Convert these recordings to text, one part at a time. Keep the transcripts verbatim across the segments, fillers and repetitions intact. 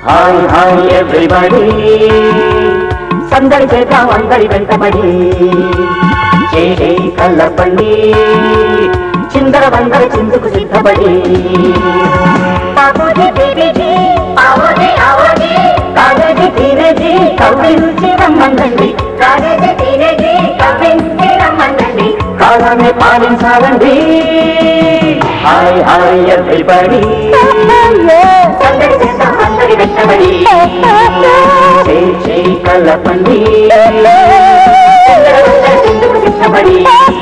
hi hi everybody సందడి చేద్దాం అందరి వెంటబడి చేయి కళ్ళపండి చిందర వందర చిందుకు సిద్ధపడి కాలేజీ టీనేజీ కవ్వించి రమ్మందండి కాలేజీ టీనేజీ కవ్వించి రమ్మందండి కాలాన్ని పాలించాలండి హాయ్ హాయ్ ఎవ్రీబడి సందడి చేద్దాం అందరి వెంటబడి చేయి చేయి కళ్ళపండి చిందుకు సిద్ధపడి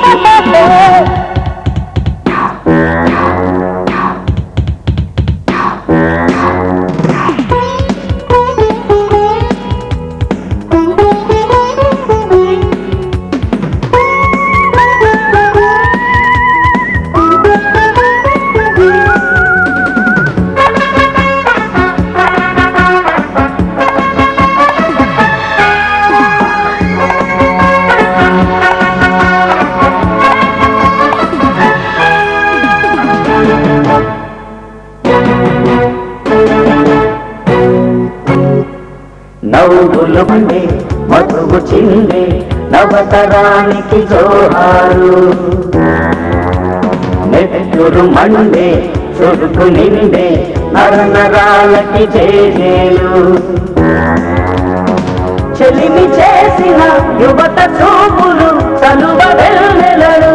నవ్వులు మండే మధువు చిందే నవతరానికి జోహారు నెత్తురు మండే చురుకు నిండే నరనరాలకి చేజేలు చెలిమి చేసిన యువత చూపులు చలువ వెన్నెలలు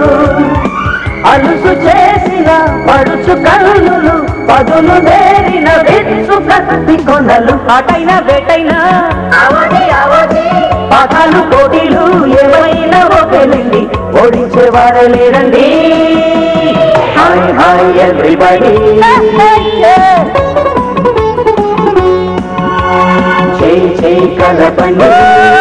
అలుసు చేసిన పడుచు కన్నులు పదులు వేరిన విచ్చు కత్తి కొనలు అటైన వేటైనా పాఠాలు పోటీలు ఏమైనా ఒకేనండి ఓడించేవారే లేరండి హాయ్ హాయ్ ఎవ్రీబడి చేయి చేయి కలపండి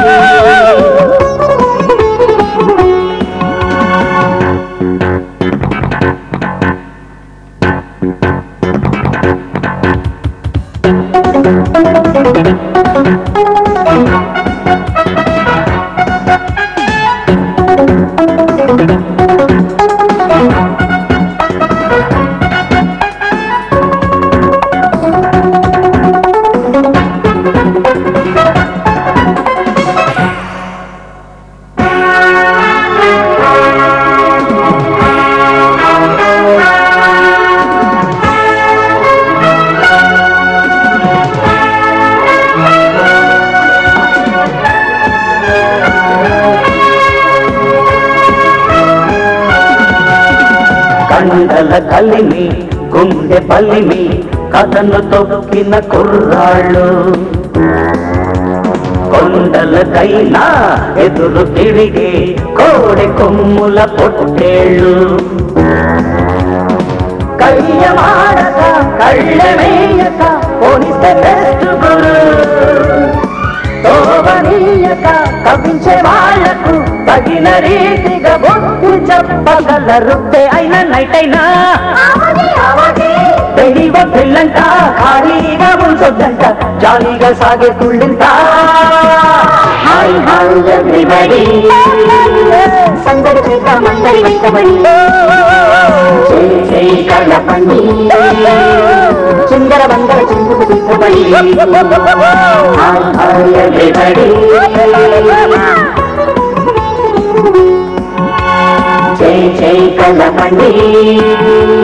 కండల కలిమి గుండె పల్లిమి కథను తొక్కిన కుర్రాళ్ళు కొండలకైనా ఎదురు తిరిగి కోడి కొమ్ముల పొట్టేళ్ళు కయ్యమాడక కళ్ళమేయక పోనిస్తే బెస్ట్ గురు తోవనీయక కవించే వాళ్లకు తగిన రీతిగా బొట్టు చెప్పగలరు అయినా నైట్ అయినా తెలివ పిల్లంట ఖాళీగా ఉంచొద్దంట జాలీగా సాగే తుళ్ళింత హాయ్ హాయ్ ఎవ్రీబడి సందడి చేద్దాం అందరి వెంటబడి చేయి చేయి కళ్ళపండి చిందర వందర చిందుకు సిద్ధపడి హాయ్ హాయ్ ఎవ్రీబడి చేయి చేయి కళ్ళపండి